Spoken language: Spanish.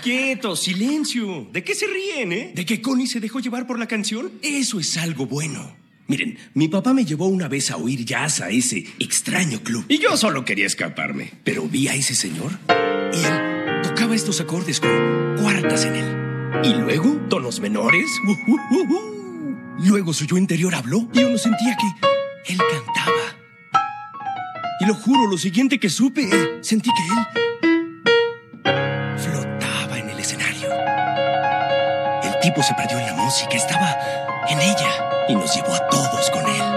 Quieto, silencio. ¿De qué se ríen, eh? ¿De que Connie se dejó llevar por la canción? Eso es algo bueno. Miren, mi papá me llevó una vez a oír jazz a ese extraño club. Y yo solo quería escaparme. Pero vi a ese señor y él tocaba estos acordes con cuartas en él. Y luego, tonos menores. Luego su yo interior habló y uno sentía que él cantaba. Y lo juro, lo siguiente que supe, sentí que él flotaba en el escenario. El tipo se perdió en la música, estaba en ella y nos llevó a todos con él.